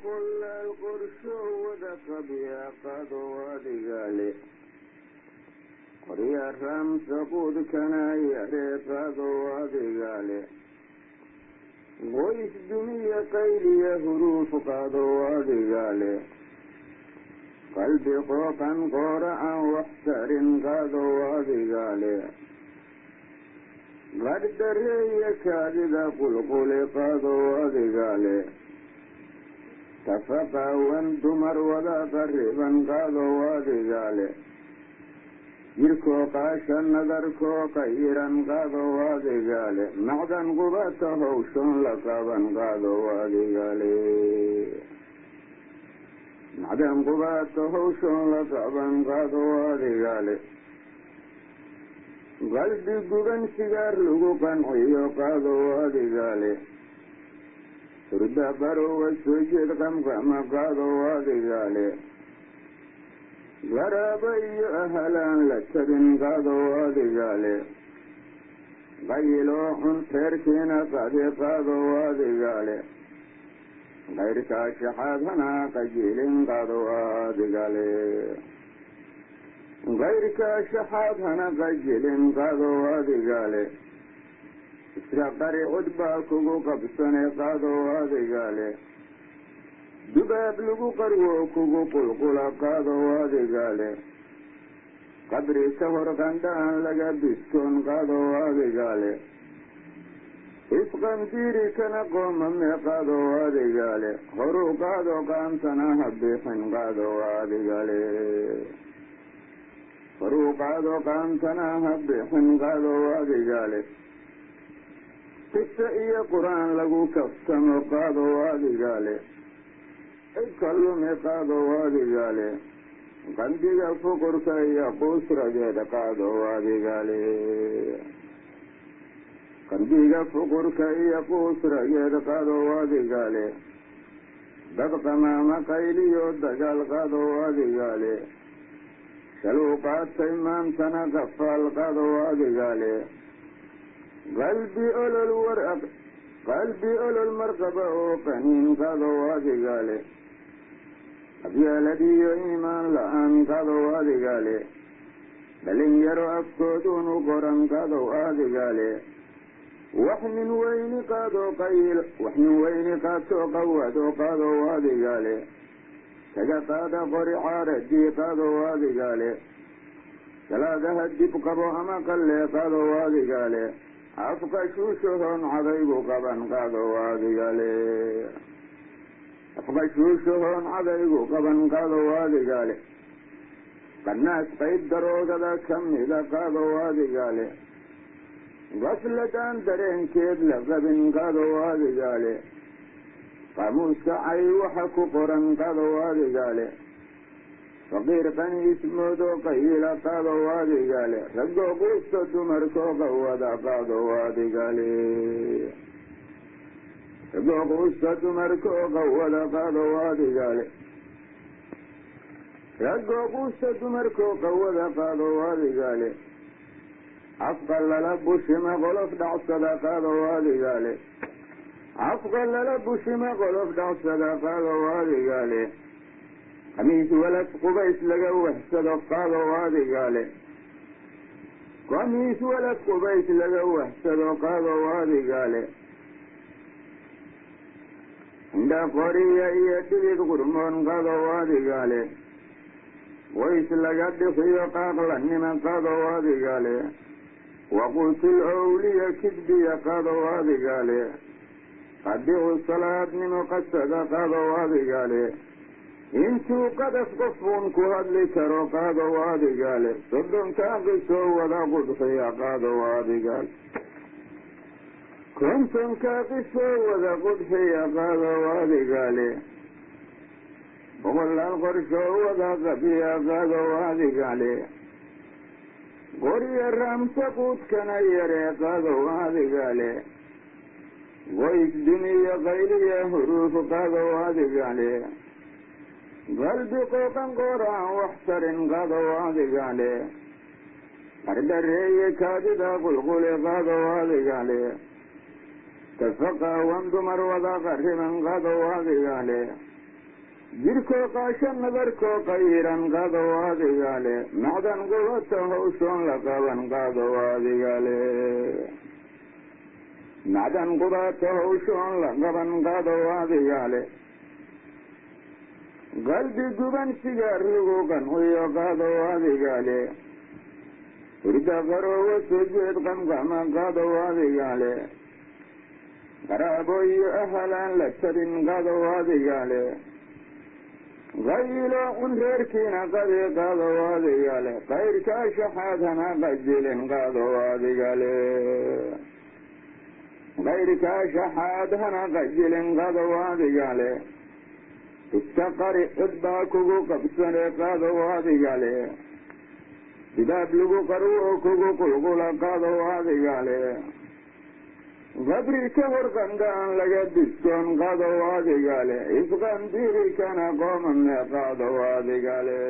boqol qorsho wada qabya qaado adigaale qorya ramsa quudkana yaree qaado adigaale qoys duniya qayliya huruuf qaado adigaale qalbi qooqan qoora aan wax tarin qaado adigaale qaddareeya kaadida qulquli qaado adigaale tafaqaawan dumar wada qariban qaado adigaale jirkoo qaasha nadarkoo qayiran qaado adigaale macdan qubata hawshoon la qaban qaado adigaale macdan qubata hawshoon la qaban qaado adigaale qalbi guban sigaar lagu qanciyo qaado adigaale hurda qarowa soo jeed qamqama qaado adigaale qaraaba iyo ahalaan la tabin qaado adigaale qayiloo cun reerkiina qadi qaado adigaale qayrkaa shaxaad hanaa qajilin qaado adigaale qayrkaa shaxaad hana qajilin qaado adigaale iska qari cud baa kugu qabsane qaado adigaale dubaab lagu qarwo kugu qulqula qaado adigaale qabri ka hor qandhaan laga bistoon qaado adigaale isqandiiri kana qoomame qaado adigaale horuu qaado qaantana ha bixin qaado adigaale horuu qaado qaantana ha bixin qaado adigaale qisa iyo qur-aan lagu kaftamo qaado adigaale kallume qaado adigaale qandiga fuqurka iyo quusrageeda qaado adigaale qandiga fuqurka iyo quusrageeda qaado adigaale dad qamaama qayliyo dagaal qaado adigaale shaluu qaatay maantana qafaal qaado adigaale qalbi olol marqaba oo qaniin qaado adigaale qabyaaladiyo iimaan la-aan qaado adigaale dhalinyaro afkooduun u qoran qaado adigaale wax nin weyni qaatoo qawado qaado adigaale kaga qaada qori caaradii qaado adigaale salaadaha dib qabo ama qallee qaado adigaale afka shuushahoon cadaygu qaban qaado adigaale afka shuushahoon cadaygu qaban qaado adigaale qanaas qayb daroogada ka mida qaado adigaale gafladaan dareenkeed la qabin qaado adigaale qaamuuska cay waxa ku qoran qaado adigaale faqiir qaniis moodo qayila qaado adigaale raggoo quusta dumarkoo qawada qaado adigaale raggoo quusta dumarkoo qawada qaado adigaale raggoo quusta dumarkoo qawada qaado adigaale afqa lala bushima qolof dhacsada qaado adigaale afqa lala bushima qolof dhacsada qaado adigaale qamiis walad qubays laga wahsado qaado adigaale qamiis walad qubays laga wahsado qaado adigaale indha qoriya iyo dhidid qurmoon qaado adigaale ways laga dhiqiyo qaaqlanima qaado adigaale waquutul awliya kidbiya qaado adigaale qadicu salaadnimo qasada qaado adigaale intuu qadaf qofuun ku hadli karo qaado adigaale soddonkaa qisoo wada qudxiya qaado adigaale kontonkaa qisoo wada qudxiya qaado adigaale boqolaal qorshoo wada qabiya qaado adigaale qorya raamsa quudkana yaree qaado adigaale qoys duniya qayliya huruuf qaado adigaale qalbi qooqan qoora aan wax tarin qaado adigaale qardhareeye kaadida qulquli qaado adigaale tafaqaawan dumar wada qariban qaado adigaale jirkoo qaasha nabarkoo qayiran qaado adigale macdan qubata hawshoon la qaban qaado adigale macdan qubata hawshoon la qaban qaado adigale qalbi guban sigaar lagu qanciyo qaado adigale hurda qaroowa soo jeed qamqama qaado adigale qaraabo iyo ahalaan la tabin qaado adigale qayilo un reerkiina qadi qaado adigale qayrkaa shaxaad hana qajilin qaado adigale qayrkaa shaxaad hana qajilin qaado adigale iska qari cid baa kugu qabsane qaado adigale dibaab lagu qarwo kugu qulqula qaado adigale qabri ka hor qandaan laga distoon qaado adigale isqandiri kana qoomame qaado adigale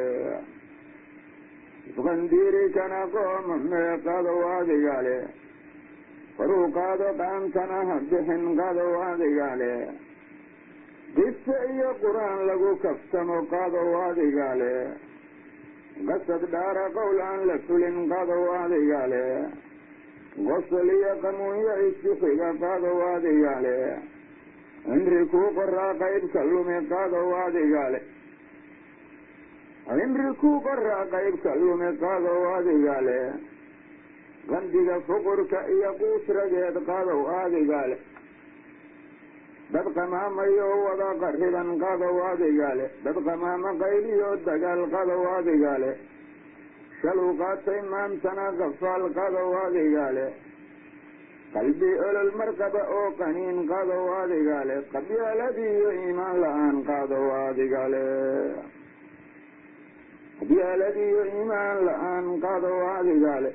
isqandiri kana qoomame qaado adigale faruu qaado qaantana ha bixin qaado adigale qise iyo qur-aan lagu kaftamo qaado adigale qasad dhaara qowl aan la fulin qaado adigale qosol iyo qamuunyo isixiga qaado adigale cimri kuu qoraa qaybka lumi qaado adigale cimri kuu qoraa qaybka lumi qaado adigale qandiga fuqurka iyo quusrageed qaado adigale dad qamaamayo wada qariban qaado adigale dad qamaamo qayliyo dagaal qaado adigale shaluu qaatay maantana qafaal qaado adigale qalbi olol marqaba oo qaniin qaado adigale qabyaaladiiyo iimaan la-aan qaado adigale qabyaaladiiyo iimaan la-aan qaado adigale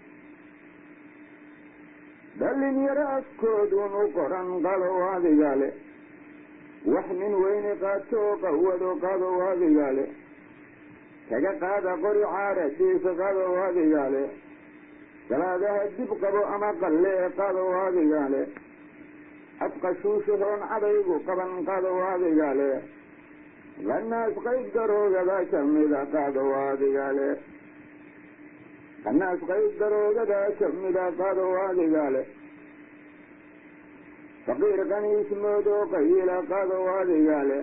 dhalinyaro afkoodun u qoran qaado adigale wax nin weyni qaatoo qawado qaado adigale kaga qaada qori caaradiisa qaado adigale salaadaha dib qabo ama qallee qaado adigale afqashuushahoon cadaygu qaban qaado adigale qanaas qayb daroogada kamida qaado adigale qanaas qayb daroogada kamida qaado adigale faqiir qaniis moodoo qayila qaado adigale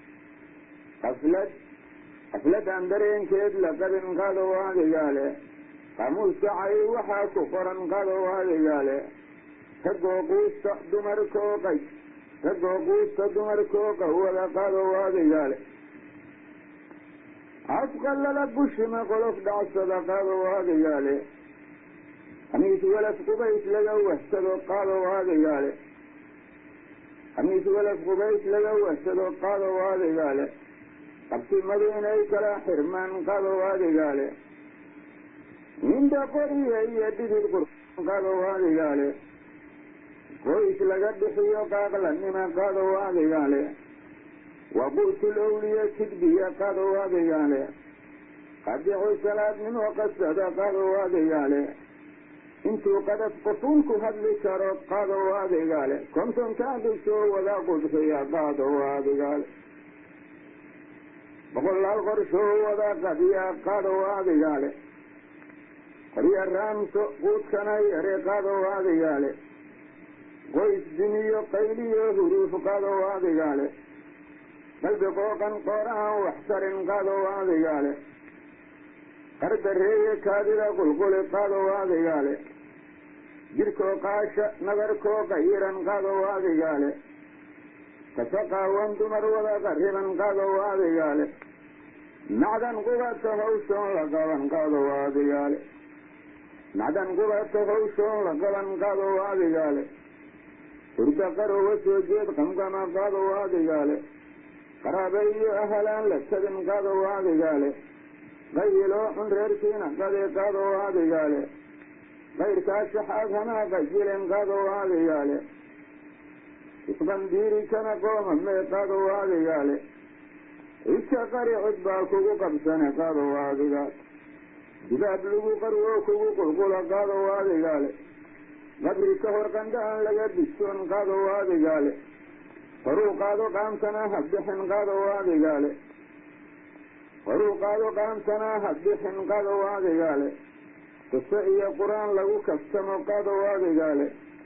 qafladaan dareenkeed la qabin qaado adigale qaamuuska cay waxaa ku qoran qaado adigale ragoo quusta dumarkoo qawada qaado adigale afqalala bushima qolof dhacsada qaado adigale khamiis walaf qubays laga wahsado qaado adigale khamiis walaf qubays laga wahsado qaado adigale qabsimadu inay kala xirmaan qaado adigale indha qoriya iyo dhidid qurban qaado adigale qoys laga bixiyo qaaqlanima qaado adigale wabuutul awliya kidbiya qaado adigale qadicu salaadnimo qasada qaado adigale intuu qadaf qufuulku hadli karo qaado adigale kontonkaa qisoo wada qudxiya qaado adigale boqolaal qorshoo wada qadiya qaado adigale qorya raamso quudkana yare qaado adigale qoys dimiyo qayliyo huruuf qaado adigale qalbi qooqan qoorahan wax tarin qaado adigale qardareeye kaadida qulquli qaado adigale jirkoo qaasha nabarkoo qayiran qaado adigale kasaqaawan dumar wada qariban qaado adigale macdan qubata hawshoon la qaban qaado adigale macdan qubata hawshoon la qaban qaado adigale hurda qaroowa soo jeed qamqama qaado adigale qaraaba iyo ahalaan la tabin qaado adigale qayiloo cun reerkiina qadi qaado adigale qayrkaa shaxaad hanaa qajilin qaado adigale isqandiiri kana qoomame qaado adigale iska qari cid baa kugu qabsane qaado adigale dibaab lagu qarwo kugu qulqula qaado adigale qabri ka hor qandhaan laga distoon qaado adigale waruuqaado qaamtana habixin qado adigaale waruuqaado qaamtana habixin qado adigaale qiso iyo qur-aan lagu kabsamo qado adigaale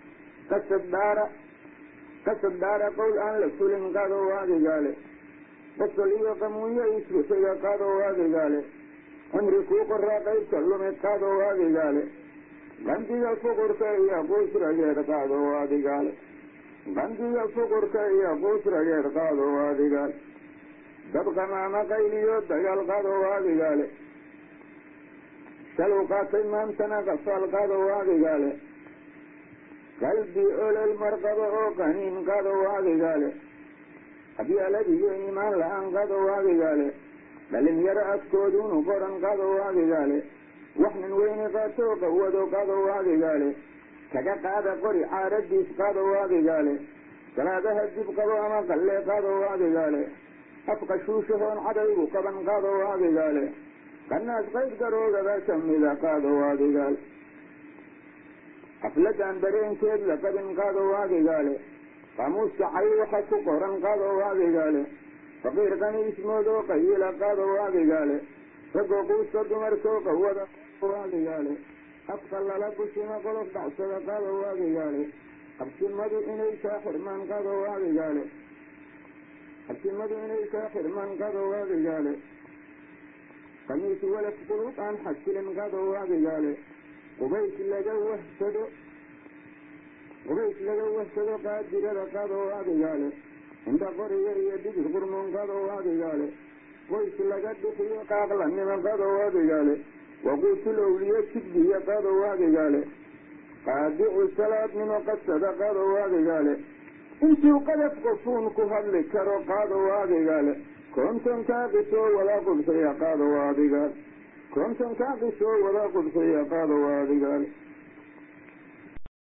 qasad dhaara qowl aan la fulin qado adigaale qosol iyo qamuunyo isruxiga qado adigaale cimri kuu qoraa qaybka lumid qado adigaale qandiga fuqurka iyo quusrageed qado adigaale qandiga fuqurka iyo quusrageed qado adigaale dad qamaama qayliyo dagaal qado adigaale shalow qaatay maantana qafaal qado adigaale qalbi olol marqabo oo qaniin qado adigaale qabyaaladiyo iimaan la-aan qado adigaale dhalinyaro afkoodunu qoran qado adigaale wax nin weyni qaatoo qawado qado adigaale kaga qaada qori caaradiis qado adigaale salaadaha dib qabo ama qalle qado adigaale afka shuushahoon cadaygu qaban qado adigaale qanaas qayb garoogaba kamida qado adigaale xafladan dareenkeed la qabin qado adigaale qaamuuska cay waxa ku qoran qado adigaale faqiir qaniismoodoo qayila qado adigaale ragoo quusta dumarkoo qawada adigaale afka lala bushima qolof dhacsada qado adigaale qabsimadu inay kaa xirmaan qado adigaale qabsimadu inay kaa xirmaan qado adigaale qamiis walad quluub aan xasilin qado adigaale qubays laga wahsado qaadirada qado adigaale indha qoriga iyo digir qurmoon qado adigaale qoys laga dhixiyo qaaqlanimo qado adigaale waquutul awliye jidbiya qado adigaale qaadicu salaadnimo qasada qado adigaale intuu qadab qofuun ku hadli karo qado adigaale kontonkaa qisoo wada qubsaya qado adigaale kontonkaa qisoo wada qubsaya qado adigaale